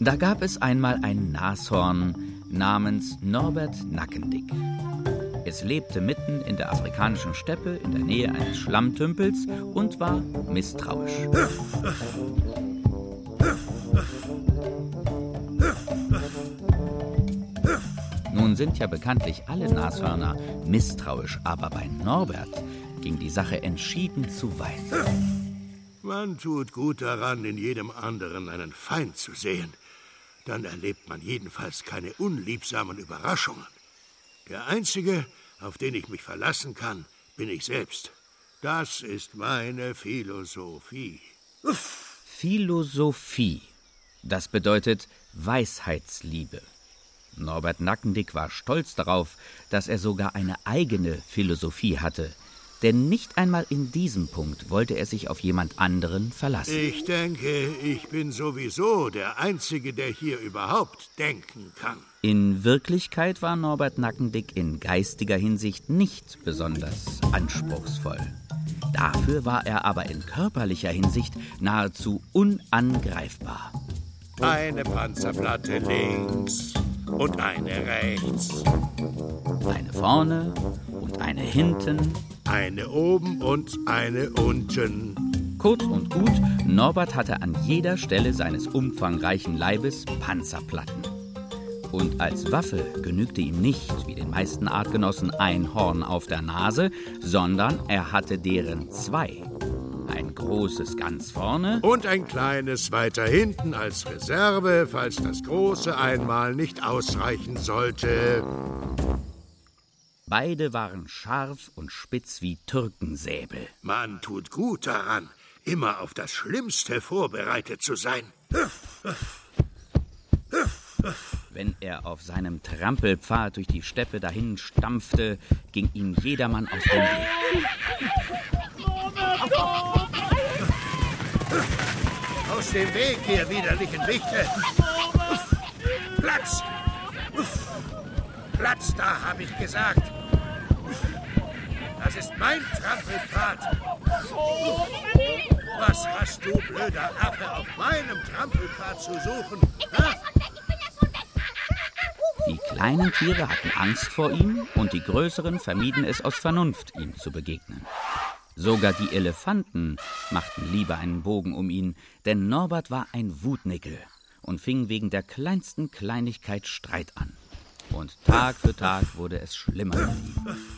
Da gab es einmal ein Nashorn namens Norbert Nackendick. Es lebte mitten in der afrikanischen Steppe in der Nähe eines Schlammtümpels und war misstrauisch. Nun sind ja bekanntlich alle Nashörner misstrauisch, aber bei Norbert ging die Sache entschieden zu weit. Man tut gut daran, in jedem anderen einen Feind zu sehen. Dann erlebt man jedenfalls keine unliebsamen Überraschungen. Der Einzige, auf den ich mich verlassen kann, bin ich selbst. Das ist meine Philosophie. Philosophie, das bedeutet Weisheitsliebe. Norbert Nackendick war stolz darauf, dass er sogar eine eigene Philosophie hatte. Denn nicht einmal in diesem Punkt wollte er sich auf jemand anderen verlassen. Ich denke, ich bin sowieso der Einzige, der hier überhaupt denken kann. In Wirklichkeit war Norbert Nackendick in geistiger Hinsicht nicht besonders anspruchsvoll. Dafür war er aber in körperlicher Hinsicht nahezu unangreifbar. Eine Panzerplatte links und eine rechts. Eine vorne und eine hinten. Eine oben und eine unten. Kurz und gut, Norbert hatte an jeder Stelle seines umfangreichen Leibes Panzerplatten. Und als Waffe genügte ihm nicht, wie den meisten Artgenossen, ein Horn auf der Nase, sondern er hatte deren zwei. Ein großes ganz vorne und ein kleines weiter hinten als Reserve, falls das große einmal nicht ausreichen sollte. Beide waren scharf und spitz wie Türkensäbel. Man tut gut daran, immer auf das Schlimmste vorbereitet zu sein. Wenn er auf seinem Trampelpfad durch die Steppe dahin stampfte, ging ihm jedermann aus dem Weg. Aus dem Weg, ihr widerlichen Wichte! Platz! Platz, da habe ich gesagt! Das ist mein Trampelpfad! Was hast du, blöder Affe, auf meinem Trampelpfad zu suchen? Ha? Die kleinen Tiere hatten Angst vor ihm und die größeren vermieden es aus Vernunft, ihm zu begegnen. Sogar die Elefanten machten lieber einen Bogen um ihn, denn Norbert war ein Wutnickel und fing wegen der kleinsten Kleinigkeit Streit an. Und Tag für Tag wurde es schlimmer mit ihm.